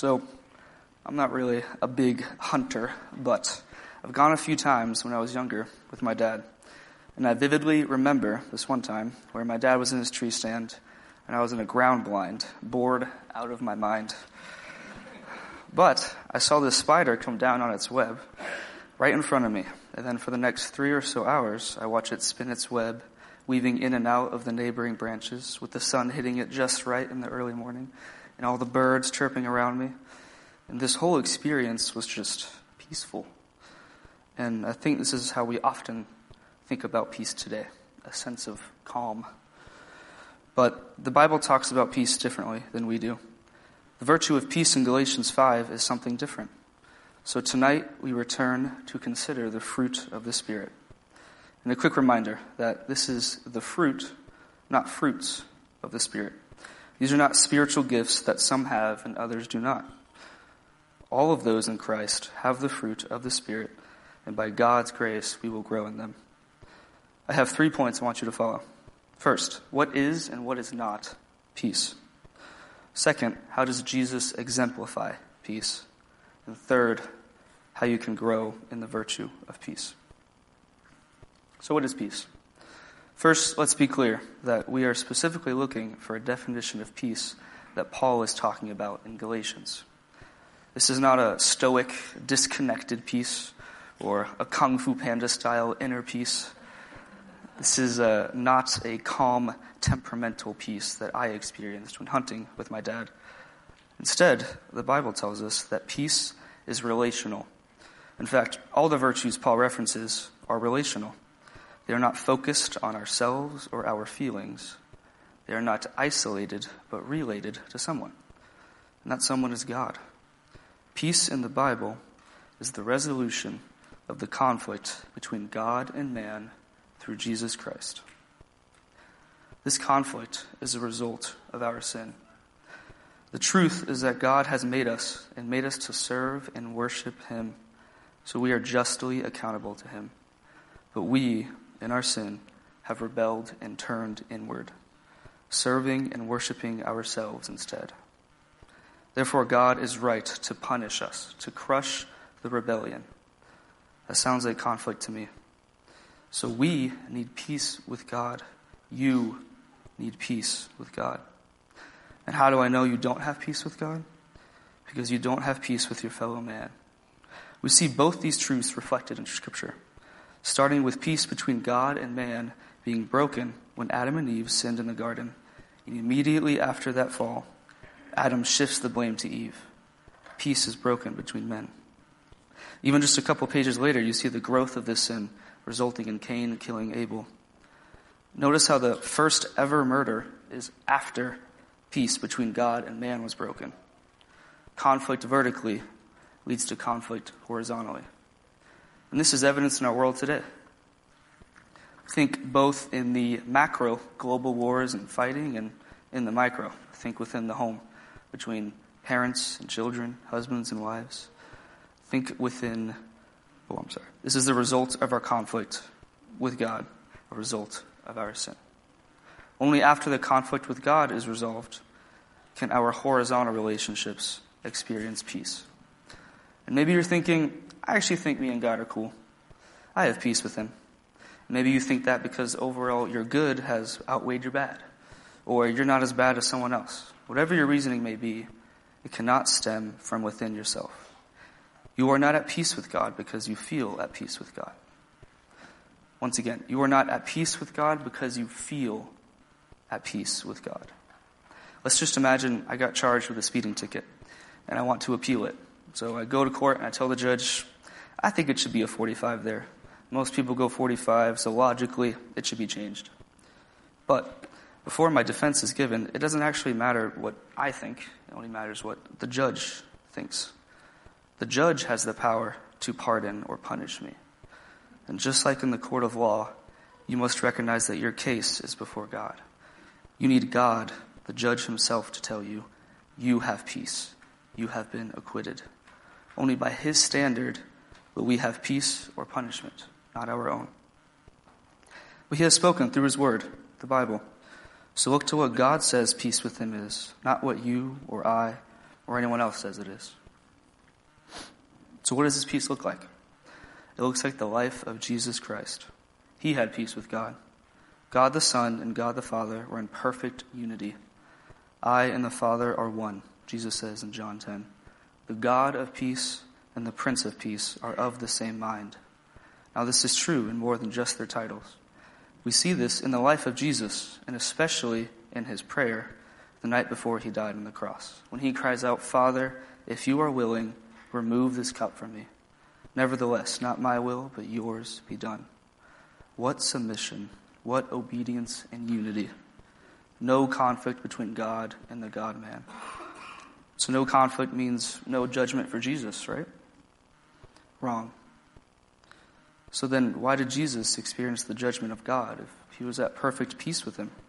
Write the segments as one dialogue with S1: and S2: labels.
S1: So, I'm not really a big hunter, but I've gone a few times when I was younger with my dad. And I vividly remember this one time where my dad was in his tree stand and I was in a ground blind, bored out of my mind. But I saw this spider come down on its web right in front of me. And then for the next 3 or so hours, I watched it spin its web, weaving in and out of the neighboring branches with the sun hitting it just right in the early morning and all the birds chirping around me. And this whole experience was just peaceful. And I think this is how we often think about peace today, a sense of calm. But the Bible talks about peace differently than we do. The virtue of peace in Galatians 5 is something different. So tonight we return to consider the fruit of the Spirit. And a quick reminder that this is the fruit, not fruits, of the Spirit. These are not spiritual gifts that some have and others do not. All of those in Christ have the fruit of the Spirit, and by God's grace we will grow in them. I have 3 points I want you to follow. First, what is and what is not peace? Second, how does Jesus exemplify peace? And third, how you can grow in the virtue of peace. So what is peace? First, let's be clear that we are specifically looking for a definition of peace that Paul is talking about in Galatians. This is not a stoic, disconnected peace or a Kung Fu Panda-style inner peace. This is not a calm, temperamental peace that I experienced when hunting with my dad. Instead, the Bible tells us that peace is relational. In fact, all the virtues Paul references are relational. They are not focused on ourselves or our feelings. They are not isolated, but related to someone. And that someone is God. Peace in the Bible is the resolution of the conflict between God and man through Jesus Christ. This conflict is a result of our sin. The truth is that God has made us and made us to serve and worship Him, so we are justly accountable to Him. But we, in our sin, have rebelled and turned inward, serving and worshiping ourselves instead. Therefore, God is right to punish us, to crush the rebellion. That sounds like conflict to me. So we need peace with God. You need peace with God. And how do I know you don't have peace with God? Because you don't have peace with your fellow man. We see both these truths reflected in Scripture, starting with peace between God and man being broken when Adam and Eve sinned in the garden. And immediately after that fall, Adam shifts the blame to Eve. Peace is broken between men. Even just a couple pages later, you see the growth of this sin, resulting in Cain killing Abel. Notice how the first ever murder is after peace between God and man was broken. Conflict vertically leads to conflict horizontally. And this is evidence in our world today. Think both in the macro, global wars and fighting, and in the micro, think within the home, between parents and children, husbands and wives. Think within, this is the result of our conflict with God, a result of our sin. Only after the conflict with God is resolved can our horizontal relationships experience peace. And maybe you're thinking, I actually think me and God are cool. I have peace with Him. Maybe you think that because overall your good has outweighed your bad, or you're not as bad as someone else. Whatever your reasoning may be, it cannot stem from within yourself. You are not at peace with God because you feel at peace with God. Once again, you are not at peace with God because you feel at peace with God. Let's just imagine I got charged with a speeding ticket and I want to appeal it. So I go to court and I tell the judge, I think it should be a 45 there. Most people go 45, so logically it should be changed. But before my defense is given, it doesn't actually matter what I think. It only matters what the judge thinks. The judge has the power to pardon or punish me. And just like in the court of law, you must recognize that your case is before God. You need God, the judge himself, to tell you, you have peace. You have been acquitted. Only by His standard will we have peace or punishment, not our own. But He has spoken through His word, the Bible. So look to what God says peace with Him is, not what you or I or anyone else says it is. So what does this peace look like? It looks like the life of Jesus Christ. He had peace with God. God the Son and God the Father were in perfect unity. I and the Father are one, Jesus says in John 10. The God of peace and the Prince of Peace are of the same mind. Now this is true in more than just their titles. We see this in the life of Jesus, and especially in his prayer the night before he died on the cross, when he cries out, Father, if you are willing, remove this cup from me. Nevertheless, not my will, but yours be done. What submission, what obedience and unity. No conflict between God and the God-man. So no conflict means no judgment for Jesus, right? Wrong. So then why did Jesus experience the judgment of God if he was at perfect peace with him?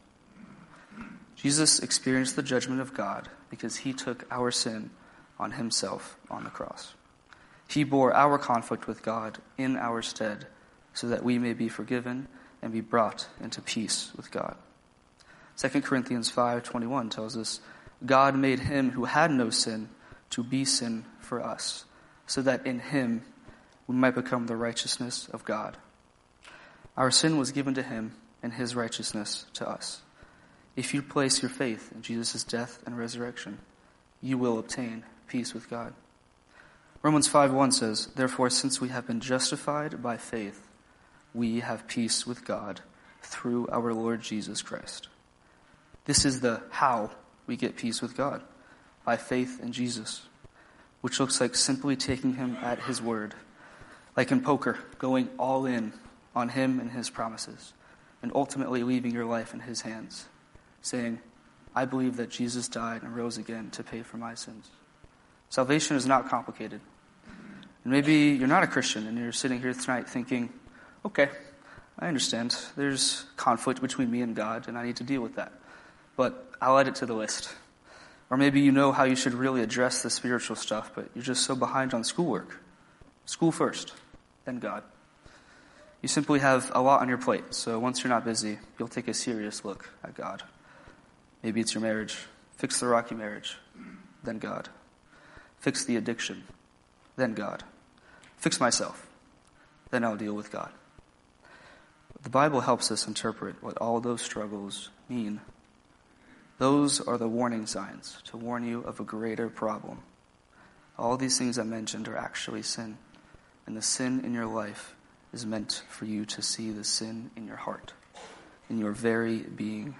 S1: Jesus experienced the judgment of God because he took our sin on himself on the cross. He bore our conflict with God in our stead so that we may be forgiven and be brought into peace with God. 2 Corinthians 5:21 tells us, God made him who had no sin to be sin for us, so that in him we might become the righteousness of God. Our sin was given to him and his righteousness to us. If you place your faith in Jesus' death and resurrection, you will obtain peace with God. Romans 5:1 says, Therefore, since we have been justified by faith, we have peace with God through our Lord Jesus Christ. This is the how we get peace with God, by faith in Jesus, which looks like simply taking him at his word, like in poker, going all in on him and his promises, and ultimately leaving your life in his hands, saying, I believe that Jesus died and rose again to pay for my sins. Salvation is not complicated. And maybe you're not a Christian and you're sitting here tonight thinking, okay, I understand. There's conflict between me and God and I need to deal with that. But I'll add it to the list. Or maybe you know how you should really address the spiritual stuff, but you're just so behind on schoolwork. School first, then God. You simply have a lot on your plate, so once you're not busy, you'll take a serious look at God. Maybe it's your marriage. Fix the rocky marriage, then God. Fix the addiction, then God. Fix myself, then I'll deal with God. The Bible helps us interpret what all those struggles mean. Those are the warning signs to warn you of a greater problem. All these things I mentioned are actually sin, and the sin in your life is meant for you to see the sin in your heart, in your very being.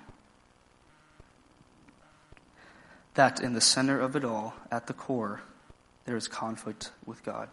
S1: That in the center of it all, at the core, there is conflict with God.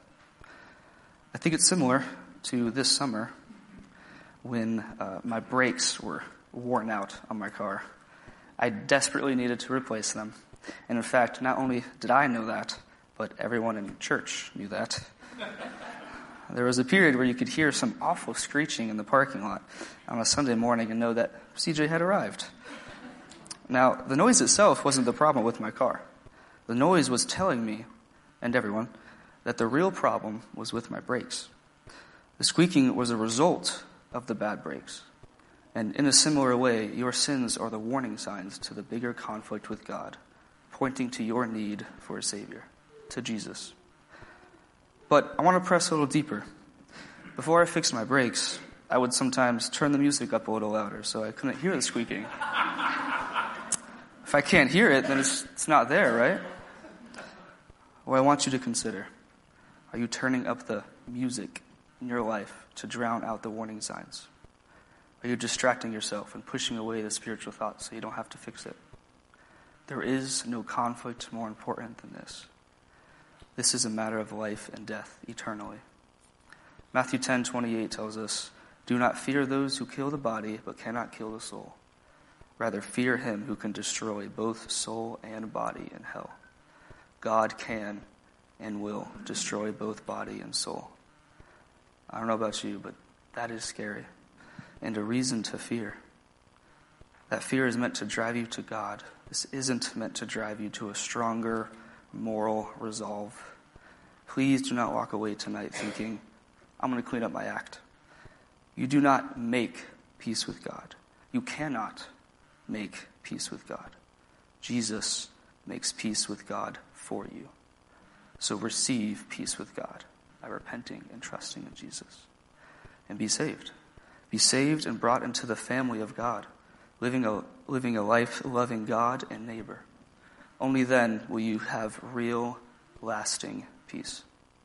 S1: I think it's similar to this summer when my brakes were worn out on my car. I desperately needed to replace them. And in fact, not only did I know that, but everyone in church knew that. There was a period where you could hear some awful screeching in the parking lot on a Sunday morning and know that CJ had arrived. Now, the noise itself wasn't the problem with my car. The noise was telling me, and everyone, that the real problem was with my brakes. The squeaking was a result of the bad brakes. And in a similar way, your sins are the warning signs to the bigger conflict with God, pointing to your need for a Savior, to Jesus. But I want to press a little deeper. Before I fixed my brakes, I would sometimes turn the music up a little louder so I couldn't hear the squeaking. If I can't hear it, then it's not there, right? Well, I want you to consider, are you turning up the music in your life to drown out the warning signs? Are you distracting yourself and pushing away the spiritual thoughts so you don't have to fix it? There is no conflict more important than this. This is a matter of life and death eternally. Matthew 10:28 tells us, Do not fear those who kill the body but cannot kill the soul. Rather fear him who can destroy both soul and body in hell. God can and will destroy both body and soul. I don't know about you, but that is scary and a reason to fear. That fear is meant to drive you to God. This isn't meant to drive you to a stronger moral resolve. Please do not walk away tonight thinking, I'm going to clean up my act. You do not make peace with God. You cannot make peace with God. Jesus makes peace with God for you. So receive peace with God by repenting and trusting in Jesus. And be saved. Be saved and brought into the family of God, living a life loving God and neighbor. Only then will you have real, lasting peace.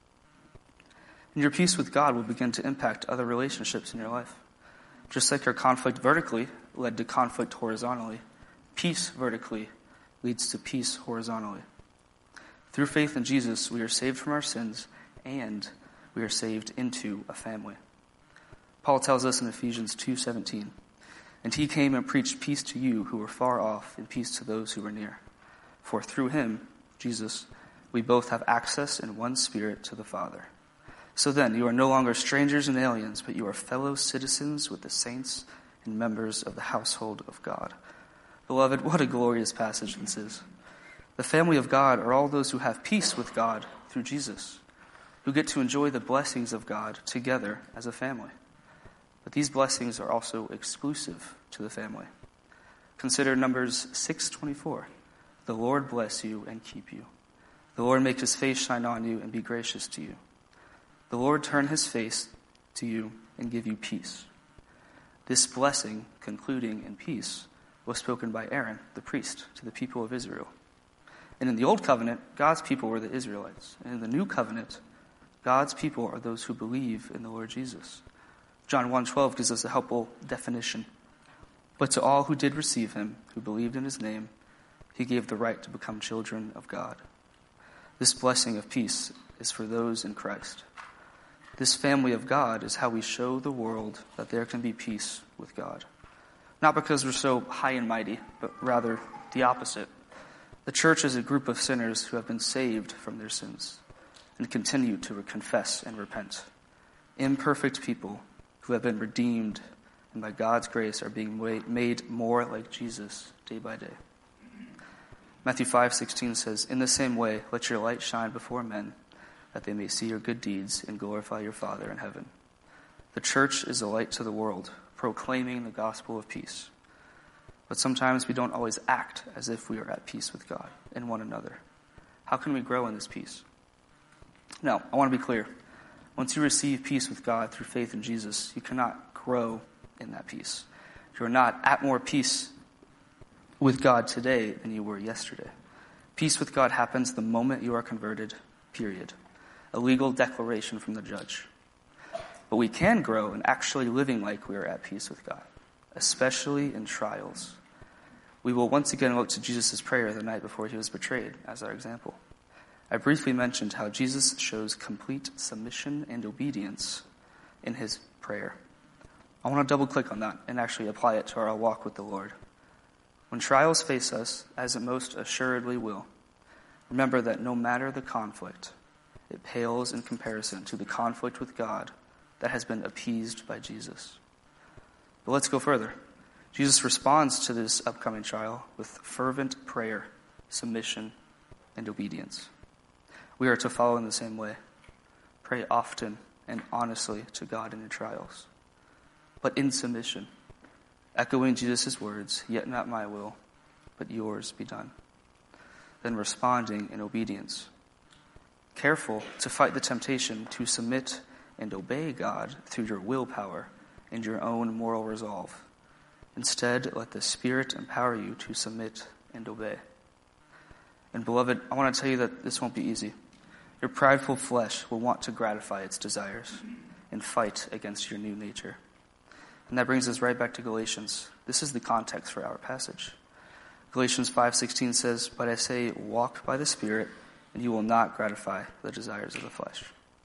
S1: And your peace with God will begin to impact other relationships in your life. Just like your conflict vertically led to conflict horizontally, peace vertically leads to peace horizontally. Through faith in Jesus, we are saved from our sins and we are saved into a family. Paul tells us in Ephesians 2:17, "And he came and preached peace to you who were far off and peace to those who were near. For through him, Jesus, we both have access in one Spirit to the Father. So then, you are no longer strangers and aliens, but you are fellow citizens with the saints and members of the household of God." Beloved, what a glorious passage this is. The family of God are all those who have peace with God through Jesus, who get to enjoy the blessings of God together as a family. But these blessings are also exclusive to the family. Consider Numbers 6:24. "The Lord bless you and keep you. The Lord make his face shine on you and be gracious to you. The Lord turn his face to you and give you peace." This blessing, concluding in peace, was spoken by Aaron, the priest, to the people of Israel. And in the Old Covenant, God's people were the Israelites. And in the New Covenant, God's people are those who believe in the Lord Jesus. John 1:12 gives us a helpful definition. "But to all who did receive him, who believed in his name, he gave the right to become children of God." This blessing of peace is for those in Christ. This family of God is how we show the world that there can be peace with God. Not because we're so high and mighty, but rather the opposite. The church is a group of sinners who have been saved from their sins and continue to confess and repent. Imperfect people who have been redeemed and by God's grace are being made more like Jesus day by day. Matthew 5:16 says, "In the same way, let your light shine before men, that they may see your good deeds and glorify your Father in heaven." The church is a light to the world, proclaiming the gospel of peace. But sometimes we don't always act as if we are at peace with God and one another. How can we grow in this peace? Now, I want to be clear. Once you receive peace with God through faith in Jesus, you cannot grow in that peace. You're not at more peace with God today than you were yesterday. Peace with God happens the moment you are converted, period. A legal declaration from the judge. But we can grow in actually living like we are at peace with God, especially in trials. We will once again look to Jesus' prayer the night before he was betrayed as our example. I briefly mentioned how Jesus shows complete submission and obedience in his prayer. I want to double click on that and actually apply it to our walk with the Lord. When trials face us, as it most assuredly will, remember that no matter the conflict, it pales in comparison to the conflict with God that has been appeased by Jesus. But let's go further. Jesus responds to this upcoming trial with fervent prayer, submission, and obedience. We are to follow in the same way. Pray often and honestly to God in your trials, but in submission, echoing Jesus' words, "Yet not my will, but yours be done." Then responding in obedience. Careful to fight the temptation to submit and obey God through your willpower and your own moral resolve. Instead, let the Spirit empower you to submit and obey. And beloved, I want to tell you that this won't be easy. Your prideful flesh will want to gratify its desires and fight against your new nature. And that brings us right back to Galatians. This is the context for our passage. Galatians 5:16 says, "But I say, walk by the Spirit, and you will not gratify the desires of the flesh."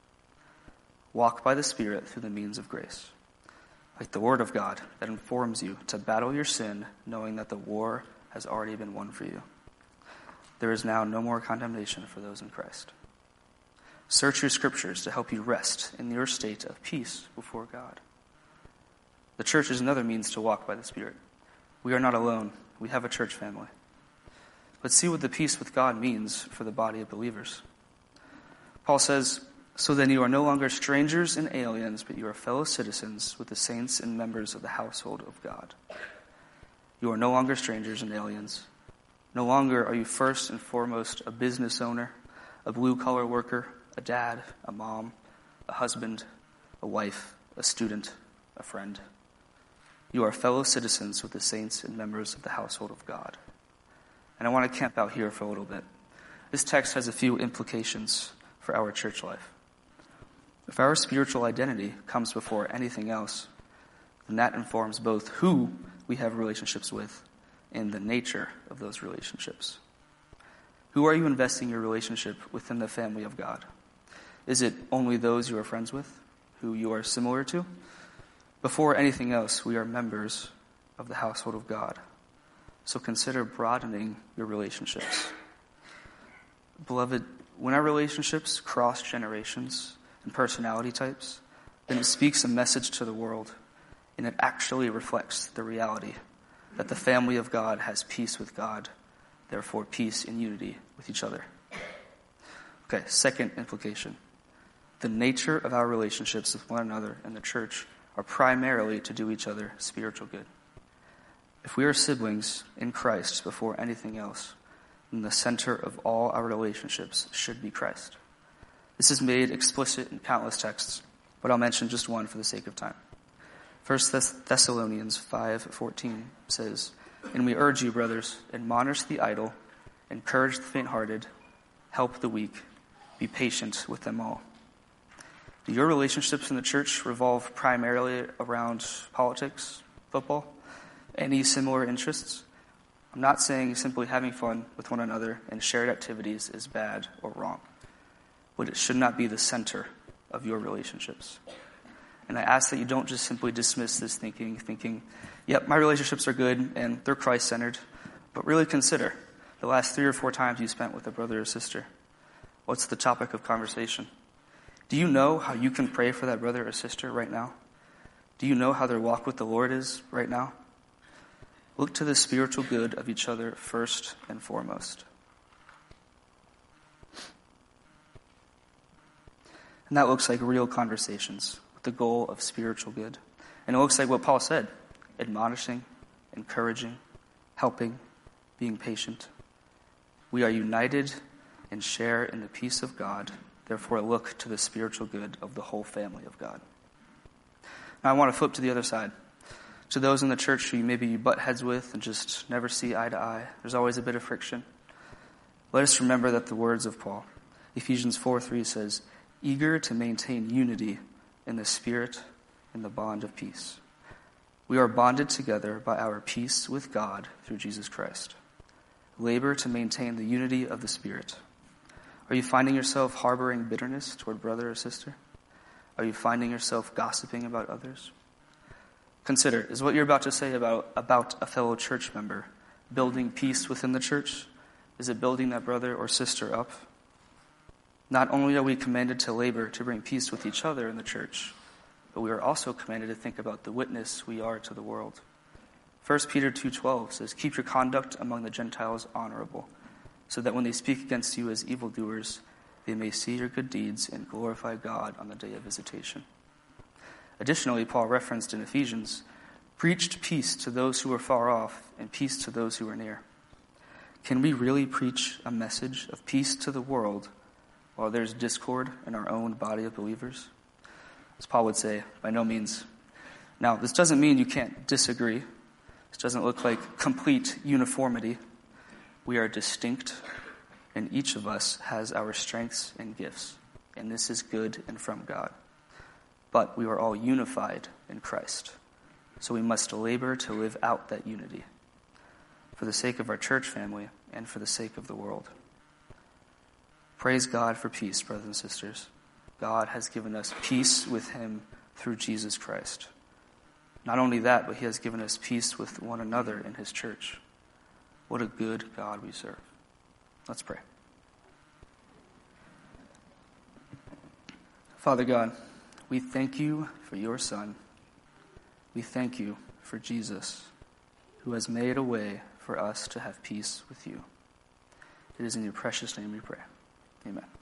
S1: Walk by the Spirit through the means of grace, like the Word of God that informs you to battle your sin, knowing that the war has already been won for you. There is now no more condemnation for those in Christ. Search your scriptures to help you rest in your state of peace before God. The church is another means to walk by the Spirit. We are not alone. We have a church family. Let's see what the peace with God means for the body of believers. Paul says, "So then you are no longer strangers and aliens, but you are fellow citizens with the saints and members of the household of God." You are no longer strangers and aliens, No longer are you first and foremost a business owner, a blue-collar worker, a dad, a mom, a husband, a wife, a student, a friend. You are fellow citizens with the saints and members of the household of God. And I want to camp out here for a little bit. This text has a few implications for our church life. If our spiritual identity comes before anything else, then that informs both who we have relationships with and the nature of those relationships. Who are you investing your relationship within the family of God? Is it only those you are friends with, who you are similar to? Before anything else, we are members of the household of God. So consider broadening your relationships. Beloved, when our relationships cross generations and personality types, then it speaks a message to the world, and it actually reflects the reality that the family of God has peace with God, therefore peace and unity with each other. Okay, second implication. The nature of our relationships with one another in the church are primarily to do each other spiritual good. If we are siblings in Christ before anything else, then the center of all our relationships should be Christ. This is made explicit in countless texts, but I'll mention just one for the sake of time. 1 Thessalonians 5:14 says, "And we urge you, brothers, admonish the idle, encourage the faint-hearted, help the weak, be patient with them all." Do your relationships in the church revolve primarily around politics, football, any similar interests? I'm not saying simply having fun with one another and shared activities is bad or wrong, but it should not be the center of your relationships. And I ask that you don't just simply dismiss this thinking, yep, my relationships are good and they're Christ-centered, but really consider the last 3 or 4 times you spent with a brother or sister. What's the topic of conversation? Do you know how you can pray for that brother or sister right now? Do you know how their walk with the Lord is right now? Look to the spiritual good of each other first and foremost. And that looks like real conversations with the goal of spiritual good. And it looks like what Paul said, admonishing, encouraging, helping, being patient. We are united and share in the peace of God. Therefore, look to the spiritual good of the whole family of God. Now, I want to flip to the other side. To those in the church who maybe you butt heads with and just never see eye to eye, there's always a bit of friction. Let us remember that the words of Paul, Ephesians 4:3 says, "Eager to maintain unity in the Spirit in the bond of peace." We are bonded together by our peace with God through Jesus Christ. Labor to maintain the unity of the Spirit. Are you finding yourself harboring bitterness toward brother or sister? Are you finding yourself gossiping about others? Consider, is what you're about to say about a fellow church member building peace within the church? Is it building that brother or sister up? Not only are we commanded to labor to bring peace with each other in the church, but we are also commanded to think about the witness we are to the world. 1 Peter 2:12 says, "Keep your conduct among the Gentiles honorable, so that when they speak against you as evildoers, they may see your good deeds and glorify God on the day of visitation." Additionally, Paul referenced in Ephesians, "Preached peace to those who are far off and peace to those who are near." Can we really preach a message of peace to the world while there's discord in our own body of believers? As Paul would say, by no means. Now, this doesn't mean you can't disagree. This doesn't look like complete uniformity. We are distinct, and each of us has our strengths and gifts, and this is good and from God. But we are all unified in Christ, so we must labor to live out that unity for the sake of our church family and for the sake of the world. Praise God for peace, brothers and sisters. God has given us peace with him through Jesus Christ. Not only that, but he has given us peace with one another in his church. What a good God we serve. Let's pray. Father God, we thank you for your Son. We thank you for Jesus, who has made a way for us to have peace with you. It is in your precious name we pray. Amen.